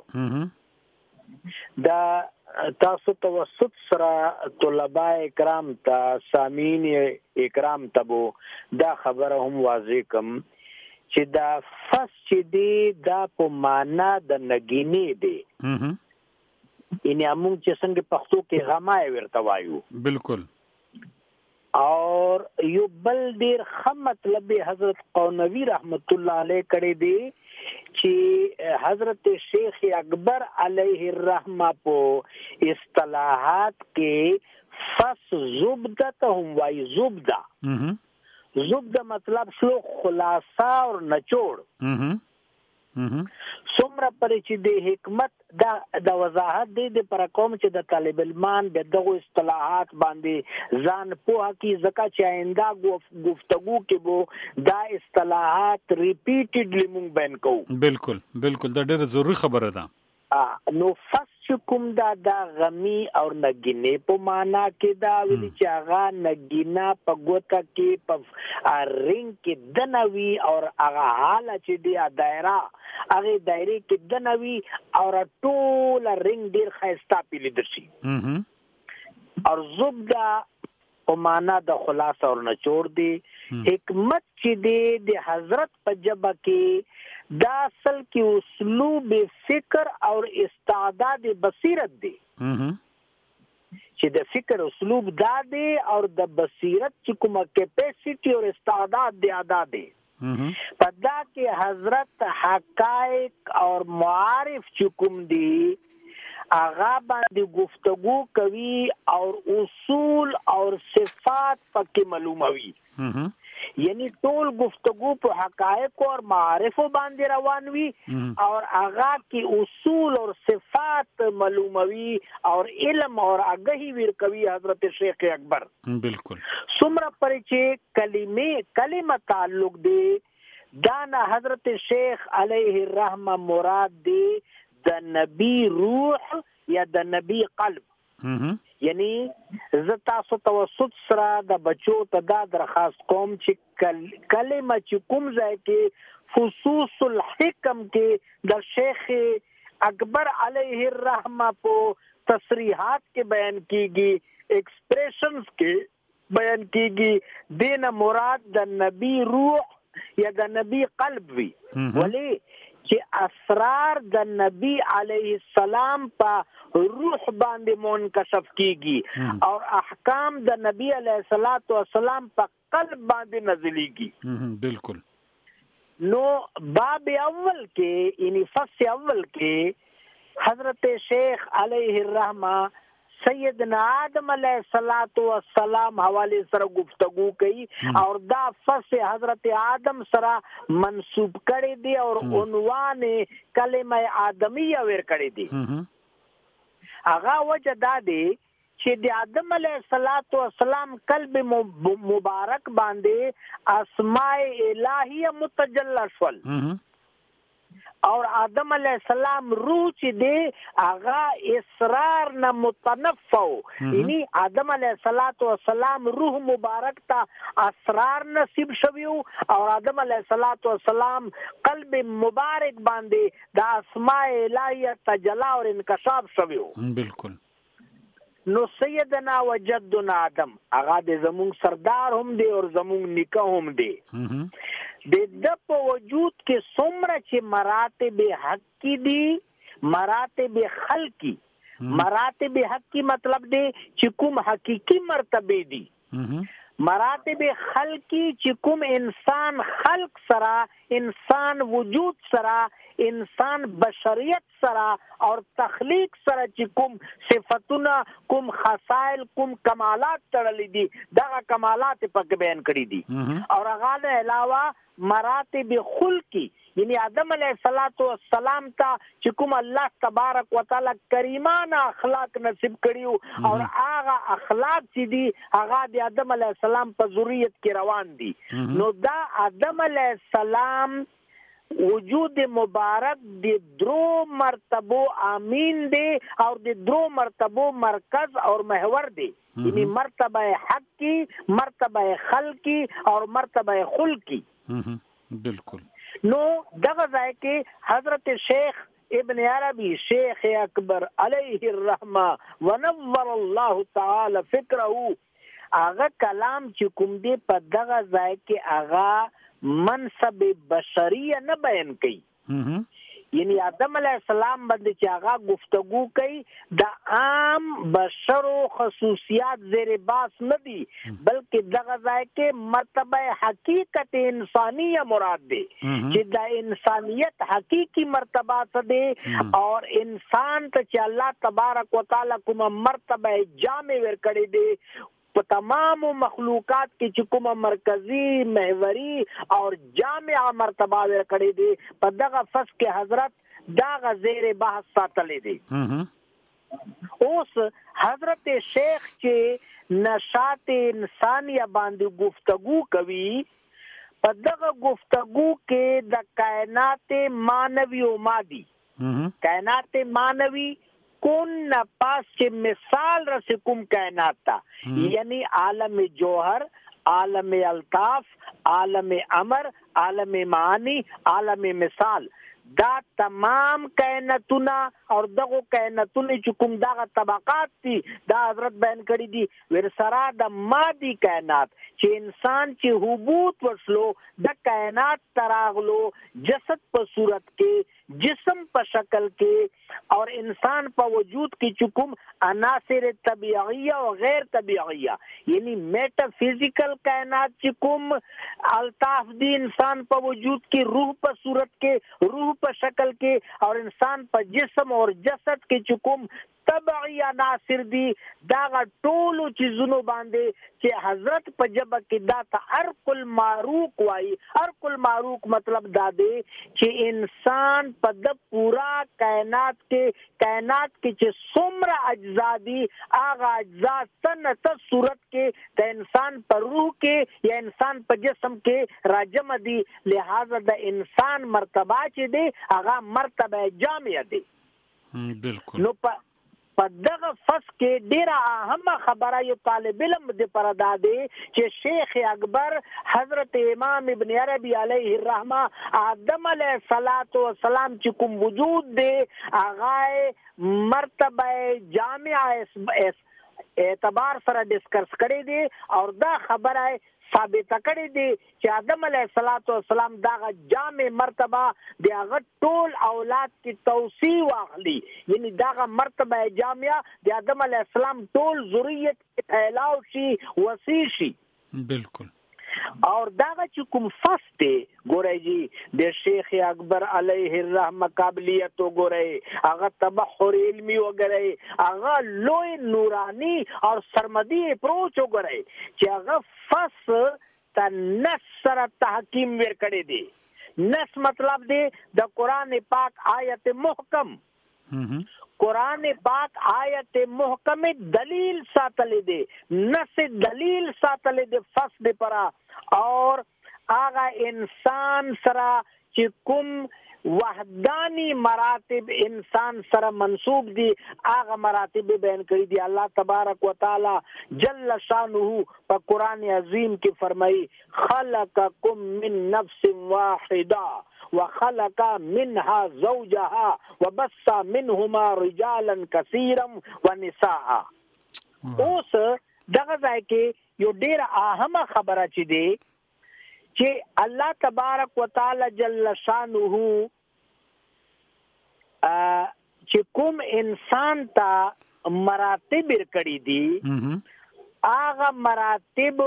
دا تاسو توسط سره طلباء اکرام ته سامعین اکرام ته بو دا خبره هم واضح کم چې دا فص چې دی دا په معنا د نګینې دی، یعنی موږ چې څنګه پښتو کې غمای ورته وایو. بالکل. اور یو بل ډیر ښه مطلب حضرت قونوی رحمت الله علیه کړی دی چې حضرت شیخ اکبر علیه الرحمه په اصطلاحات کې فص زبده ته هم وایي. زبده زبده مطلب شو خلاصہ اور نچوڑ. څومره پرې چې د حکمت دا د وضاحت دی د پر قوم چې د طالب المان د دغه اصطلاحات باندې ځان پوهه کی ځکه چې آینده گفتگو کې بو دا اصطلاحات ریپیټډلی مونږ بیان کوو. بالکل بالکل دا ډېره ضروري خبره ده. نو فص کوم دا دا غمی او نګینه په معنا کې دا ویل چې هغه نګینا په ګوته کې په رنګ کې دنوي او هغه حاله چې دی دایره هغه دایره کې دنوي او ټول رنګ ډیر خاسته پیل درشي. اور زبده په معنا د خلاصه او نچوړ دی. حکمت چې دی د حضرت په جبه کې دا اصل کی اسلوب فکر اور استعداد بصیرت دی چې د فکر اسلوب دا دی اور د بصیرت چې کومه کیپیسټي اور استعداد دی ادا دی. په دا کې حضرت حقائق اور معارف چې کوم دی هغه باندې گفتگو کوي اور اصول اور صفات پکې معلوموي. یعنی ټول گفتگو په حقائق اور معارف باندې روان وي اور هغه کې اصول اور صفات معلوموي اور علم اور آگاهی ورکوي حضرت شیخ اکبر. بالکل. څومره پرې چې کلمې کلمه تعلق دی دا نه حضرت شیخ علیه الرحمه مراد دی د نبی روح یا د نبی قلب. یعنی زه تاسو توسط سره د بچو ته دا درخواست کوم چې کلمه چې کوم ځای کې فصوص الحکم کې د شیخ اکبر علیه الرحمه په تصریحات کې بیان کیږي، ایکسپریشنز کې بیان کیږي، دین مراد د نبی روح یا د نبی قلب وی. ولی چې اسرار د نبی علیه السلام په روح باندې منکشف کیږي اور احکام د نبی علیه السلام په قلب باندې نازلېږي. بالکل. نو باب اول کې یعنی فصل اول کې حضرت شیخ علیه الرحمه سیدنا آدم علیہ الصلوۃ والسلام حواله سره گفتگو کوي اور دا فص حضرت آدم سره منسوب کړي دي اور عنوان کلمه آدمیه ور کړي دي هغه وجه دا دی چې د آدم علیه الصلاۃ والسلام قلب مبارک باندې اسماء الہیه متجلی شول اور آدم علیہ السلام روح چې دی هغه اصرار نه متنفع یعنی آدم علیہ الصلوۃ والسلام روح مبارک ته اسرار نصیب شویو اور آدم علیہ الصلوۃ والسلام قلب مبارک باندې د اسماء الہیه تجلی اور انکشاف شویو بالکل نو سیدنا وجدنا آدم هغه د زمون سردار هم دی اور زمون نیکه هم دی د د په وجود کې څومره چې مراتب حق کی دي مراتب خلقی مراتب حق کی مطلب دی چې کوم حقيقي مرتبه دي مراتب خلقی چې کوم انسان خلق سره انسان وجود سره انسان بشریت سره اور تخلیق سره چې کوم صفاتونه کوم خصائل کوم کمالات تړلې دي دا کمالات په بیان کړی دي اور هغه نه علاوه مراتب خلقی یعنی آدم علیہ الصلوۃ والسلام ته چې کوم الله تبارک وتعالى کریمانه اخلاق نصیب کړیو اور هغه اخلاق چې دي هغه د آدم علیہ السلام په ذریت کې روان دي نو دا آدم علیہ السلام وجود مبارک د درو مرتبو امین دی اور د درو مرتبو مرکز اور محور دی یعنی مرتبه حقی مرتبه خلقی اور مرتبه خلقی بالکل نو دغه ځای کې حضرت شیخ ابن عربی شیخ اکبر علیہ الرحمہ ونور الله تعالی فکره هغه کلام چې کوم دی په دغه ځای کې هغه منصب بشریه نه بیان کړي یعنی آدم علیہ السلام باندې چې هغه گفتگو کوي د عام بشر او خصوصیات زیر باس نه دي بلکې دغه ځای کې مرتبه حقیقت انسانیه مراد دي چې د انسانیت حقيقي مرتبه څه دي اور انسان ته چې الله تبارک وتعالى کومه مرتبه جامع ور کړی دي په تمام مخلوقات کې چې کومه مرکزی محوري اور جامع مرتبه ور کړی دي په دغه فص کې حضرت دا غزیر بحث ساتلې دي اوس حضرت شیخ چې نشاط انسانیه باندې گفتگو کوي په دغه گفتگو کې د کائنات مانوی او مادي کائنات مانوی کون نپاس چې مثال رس کوم کائنات تا یعنی عالم جوہر عالم الطاف عالم امر عالم معانی عالم مثال دا تمام کائناتونه اور دغه کائناتونه چې کوم دغه طبقات دي دا حضرت بیان کړی دي ورسره د مادي کائنات چې انسان چې حبوط وشلو د کائنات تراغلو جسد په صورت کې جسم په شکل کې اور انسان په وجود کې چې کوم عناصر طبيعيه او غیر طبيعيه یعنی میٹا فزیکل کائنات چې کوم الطاف دي انسان په وجود کې روح په صورت کې روح په شکل کې اور انسان په جسم اور جسد کې چې کوم طبعی عناصر دي دا ټول چیزونو باندې چې حضرت په جبه کې دا ته ارق المعروق وای ارق المعروق مطلب دا دی چې انسان په د پورا کائنات کې کائنات کې چې څومره اجزا دي هغه اجزا سنت صورت کې د انسان پر روح کې یا انسان په جسم کې راجم دي لہذا د انسان مرتبه چې دی هغه مرتبه جامع دی بالکل نو په په دغه فص کې ډیره اهمه خبره یو طالب علم د پردا دی چې شیخ اکبر حضرت امام ابن عربی علیہ الرحمہ آدم علیہ الصلوۃ والسلام چې کوم وجود دی هغه مرتبه جامع اعتبار سره ډسکس کړی دی اور دا خبره ثابت کړی دی چې آدم علیہ الصلوۃ والسلام دا جامع مرتبه دی هغه ټول اولاد کې توسیع واخلي یعنی دا مرتبه جامع دی آدم علیہ السلام ټول ذریت کې پھیلاو شي وسیع شي بالکل اور داغه چې کوم فصل دی ګورئ جی د شیخ اکبر علیه الرحمه قابلیت وګورئ هغه تبحر علمی وګورئ هغه لوی نورانی اور سرمدی اپروچ وګورئ چې هغه فصل ته نص سره تحکیم ور کړی دی. نص مطلب دی د قرآن پاک آیت محکم قرآن پاک آیت محکم دلیل ساتل دی نص دلیل ساتل دی فصل پرا اور آغا انسان سرا چې کوم وحدانی مراتب انسان سره منسوب دي هغه مراتب بیان کړی دي. الله تبارک وتعالى جل شانه په قرآن عظیم کې فرمایي خلقکم من نفس واحده وخلق منها زوجها وبث منهما رجالا كثيرا ونساء. اوس دغه ځای کې یو ډیر اهمه خبره چي دي چې الله تبارک وتعالى جل شانه چې کوم انسان ته مراتب ورکړي دي هغه مراتب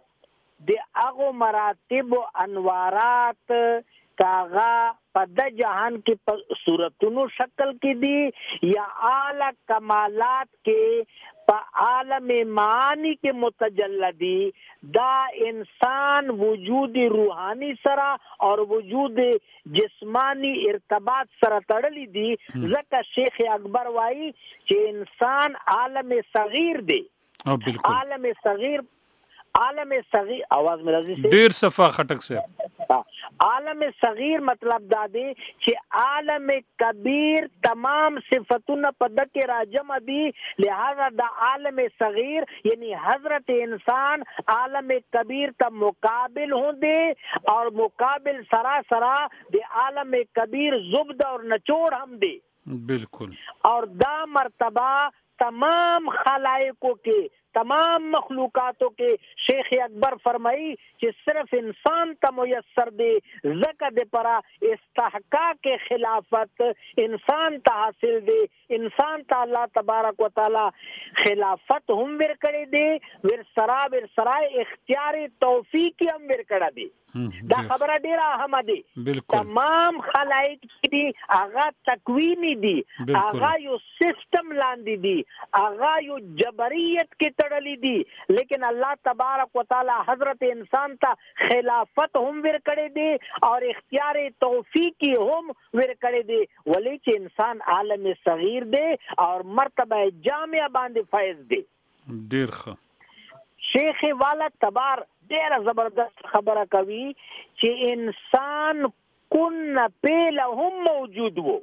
د هغه مراتب انوارات کاغه په د جهان کې په صورتونو شکل کې دي یا اعلی کمالات کې په عالم معانی کې متجلدی دا انسان وجود روحانی سره اور وجود جسمانی ارتباط سره تړلی دي. ځکه شیخ اکبر وایي چې انسان عالم صغیر دی. عالم صغیر عالم صغیر آواز میں راضی سے ډیر صفه خټک سے عالم صغیر مطلب دا دی چې عالم کبیر تمام صفتونه په دکې راجمع دي لہذا دا عالم صغیر یعنی حضرت انسان عالم کبیر ته مقابل ہوں دے اور مقابل سرا سرا دے عالم کبیر زبد اور نچوڑ ہم دے بالکل. اور دا مرتبہ تمام خلائقوں کے تمام مخلوقاتوں کے شیخ اکبر فرمائی کہ صرف انسان تا میسر دے زکا دے پرا استحقاق خلافت انسان تا حاصل دے انسان تا اللہ تبارک و تعالی خلافت ہم ور کرے دے ورسرا ورسرا اختیار توفیق ہم ور کرا دے. دا خبره ډیره اهمه دي. تمام خلائق دي هغه تکوینی دي هغه یو سیستم لاندې دي هغه یو جبریت کې تړلی دي لیکن الله تبارک وتعالى حضرت انسان ته خلافت هم ور کړی دي اور اختیار توفیقی هم ور کړی دي ولی چې انسان عالم صغیر دی اور مرتبه جامع باندې فائز دی. ډیر ښه. شیخ والا تبار ډیر زبردست خبره کوي چې انسان کن پیله هم موجود وو.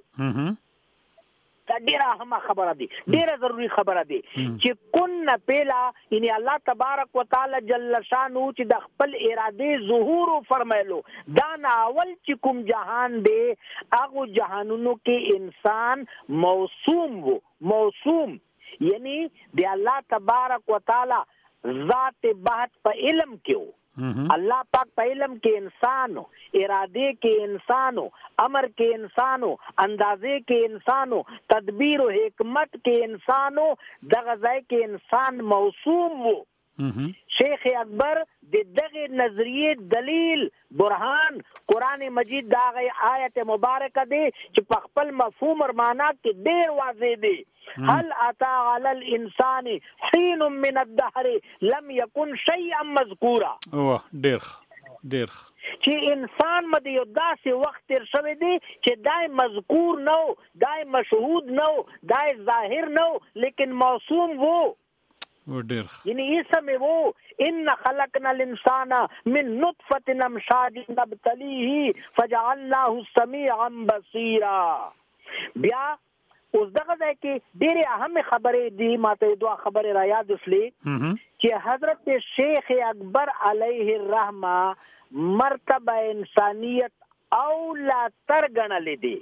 دا ډیره اهمه خبره دی ډیره ضروری خبره دی چې کن پیله یعنی الله تبارک وتعالى جل شانو چې د خپل اراده ظهور فرمایلو دا اول چې کوم جهان دی هغه جهانونو کې انسان موسوم وو. موسوم یعنی دی الله تبارک وتعالى ذات بحت په علم کې الله پاک په علم کې انسانو اراده کې انسانو امر کې انسانو اندازې کې انسانو تدبیر او حکمت کې انسانو دغه ځای کې انسان موسوم وو. شیخ اکبر د دغه نظریه دلیل برهان قرآن مجید داغه آیت مبارکه دی چې په خپل مفهوم اور معنا کې ډیر واضح دی. هل اتى على الانسان حين من الدهر لم يكن شيئا مذكورا. اوه ډیر ډیر چې انسان مده یو داسې وخت تیر شوی دی چې دای مذکور نو دای مشهود نو دای ظاهر نو لیکن موسوم وو ډیر یعنی اسم وو ان خلقنا الانسان من نطفه امشاج نبتليه فجعلناه سميعا بصيرا. بیا اوس دغه ځای کې ډېرې اهم خبرې دي ماته دوه خبرې را یاد وسلې چې حضرت شیخ اکبر علیه الرحمه مرتبه انسانیت اولا تر ګڼلې دي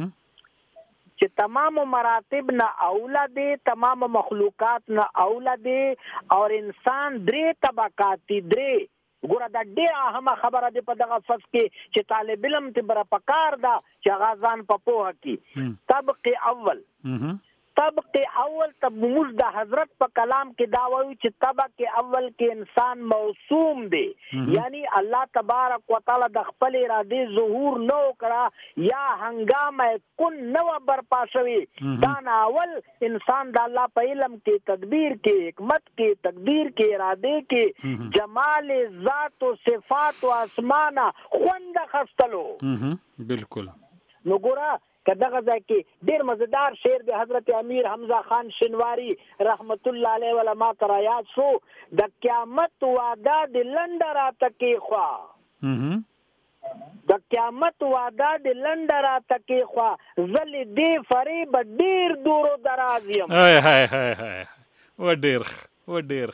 چې تمام مراتب نه اولا دي تمام مخلوقات نه اولا دي اور انسان درې طبقات دي درې ګوره دا ډېره اهمه خبره ده په دغه فصل کې چې طالب علم ته بره پکار ده چې هغه ځان په پوهه کې. طبق اول طبق اول تب موږ د حضرت په کلام کې دا وایو چې طبق اول کې انسان موسوم دی، یعنی الله تبارک وتعالى د خپل اراده ظهور نو کړه یا هنګامه کن نو برپا شوی. دا اول انسان د الله په علم کې، تدبیر کې، حکمت کې، تقدیر کې، اراده کې، جمال ذات او صفات او اسمانه خوند خستلو. بالکل. نو ګورا کداغه ځکه ډیر مزیدار شعر د حضرت امیر حمزه خان شنواری رحمت الله علیه علماء تر آیات شو د قیامت وعده د لندرا تکي خوا، د قیامت وعده د لندرا تکي خوا، زل دی فریب ډیر دورو درازیم. هاي هاي هاي هاي و ډیر و ډیر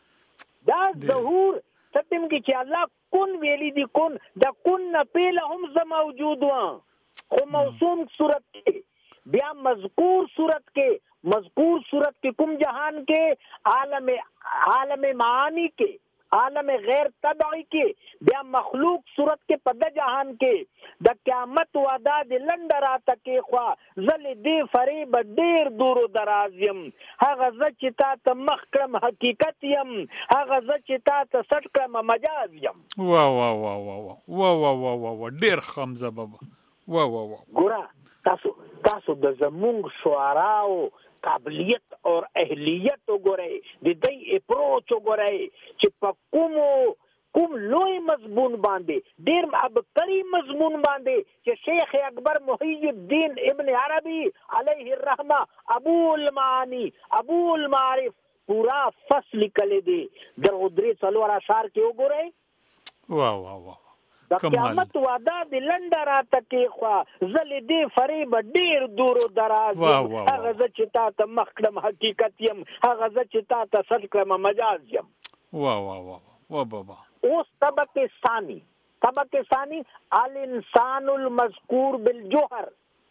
دا ظهور ستم کې چې الله کون ویلی دی، کون د کون نه پیله هم ز موجود و خو موسوم صورت کې بیا مذکور صورت کې مذکور صورت کې کوم جهان کې عالم عالم معانی کې عالم غیر طبعی کې بیا مخلوق صورت کې په د جهان کې د قیامت وعده د لندرا تکي خوا زل دی فریب ډیر دورو درازیم. هغه ز چې تا ته مخ کړم حقیقت یم، هغه ز چې تا ته سټ کړم مجاز یم. وا وا وا وا وا وا وا وا وا ډیر خمزه بابا. وا وا وا ګورا تاسو تاسو د زمونږ شعراو قابلیت او اهلیت وګورئ، د دې اپروچ وګورئ چې په کوم کوم لوی مضمون باندې ډیر عبقری مضمون باندې چې شیخ اکبر محی الدین ابن عربی علیه الرحمه ابو المعانی ابو المعارف پورا فصل کړي دي د درې څلور اشعار کې وګورئ. وا وا وا د قیامت وعده د لندرا تکي خوا زل دی فریب ډیر دورو دراز، هغه ز چې تا ته مخ کړم حقیقت یم، هغه ز چې تا ته سټ کړم مجاز یم. وا وا وا وا بابا. اوس طبق ثانی طبق ثانی الانسان المذکور بالجوهر،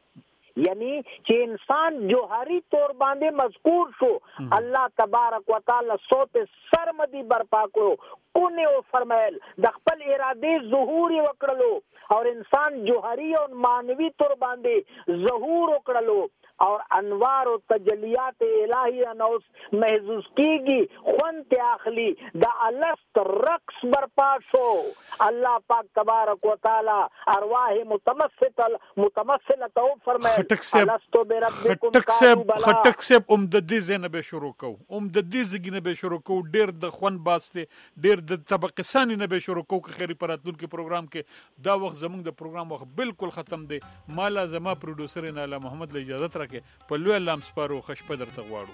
یعنی چې انسان جوهری طور باندې مذکور شو، الله تبارک وتعالى صوت سرمدی برپا کړو، کونه او فرمایل د خپل اراده ظهور وکړلو اور انسان جوهری او مانوی طور باندې ظهور وکړلو اور انوار او تجلیات الہی نوس محسوس کیږي، خوند اخلي د الست رقص برپا شو. الله پاک تبارک وتعالى ارواح متمثله متمثله تو فرمایل الستو بربکم قالوا خټک سب ام د دې زنه به شروع کو ام د دې زګینه به شروع کو ډیر د خوند باسته ډیر د طبقه ثانی نه به شروع کو خیری پراتون کې پروګرام کې دا وخت زمونږ د پروګرام وخت بالکل ختم دی. مالا زما پروډوسر نه محمد له اجازه تر کې په لوی لام سپارو خشپه درته غواړو.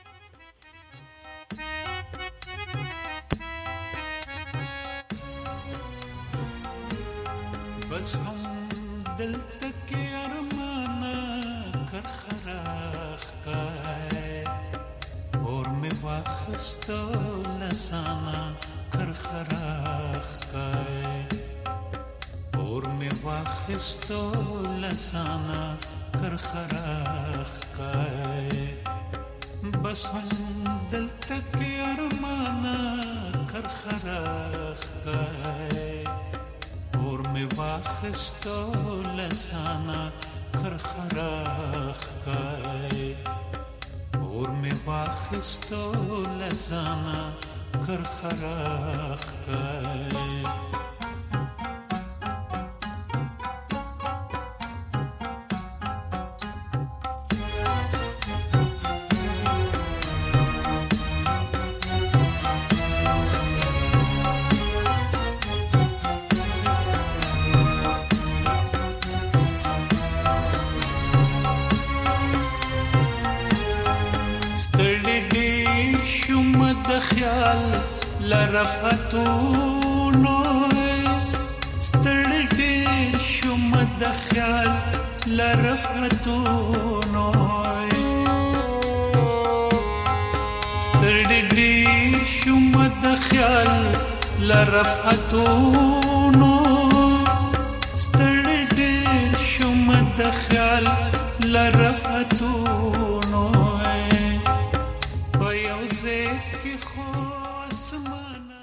بس هم دلته کې ارمانه کر خراخ کای اور می واخستو لسانا کر خراخ کای اور می واخستو لسانا کر خراخ کای بس هم دلته کې ارمانه کر خراخ کای اور می واخستو لسانا کر خراخ کای اور می واخستو لسانا کر خراخ کای. خیال لرفتونو ستړي ډېر شوم د خیال لرفتونو ستړي ډېر شوم د خیال لرفتونو ستړي ډېر شوم د خیال لرفتونو په یو ځای کې خو اسمانه